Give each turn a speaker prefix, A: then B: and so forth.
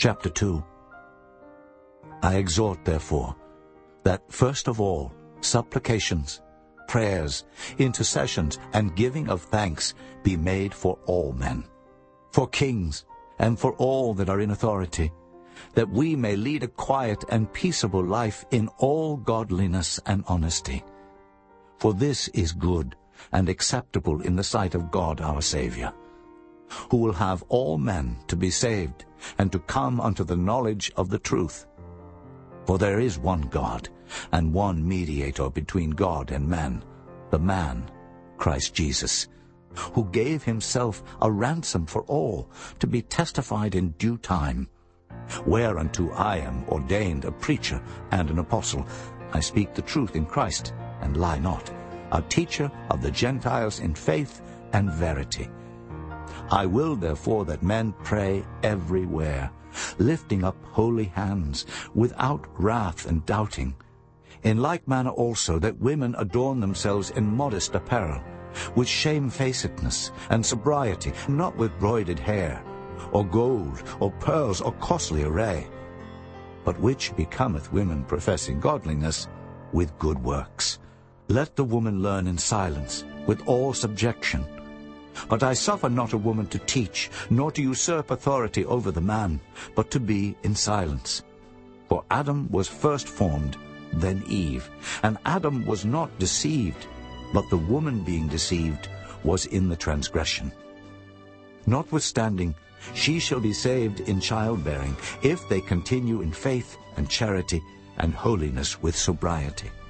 A: Chapter 2. I exhort, therefore, that first of all supplications, prayers, intercessions, and giving of thanks be made for all men, for kings, and for all that are in authority, that we may lead a quiet and peaceable life in all godliness and honesty. For this is good and acceptable in the sight of God our Saviour, who will have all men to be saved and to come unto the knowledge of the truth. For there is one God, and one mediator between God and men, the man, Christ Jesus, who gave himself a ransom for all, to be testified in due time. Whereunto I am ordained a preacher and an apostle. I speak the truth in Christ, and lie not, a teacher of the Gentiles in faith and verity. I will therefore that men pray everywhere, lifting up holy hands, without wrath and doubting. In like manner also that women adorn themselves in modest apparel, with shamefacedness and sobriety, not with broided hair, or gold, or pearls, or costly array, but which becometh women professing godliness with good works. Let the woman learn in silence, with all subjection. But I suffer not a woman to teach, nor to usurp authority over the man, but to be in silence. For Adam was first formed, then Eve. And Adam was not deceived, but the woman being deceived was in the transgression. Notwithstanding, she shall be saved in childbearing, if they continue in faith and charity and holiness with sobriety.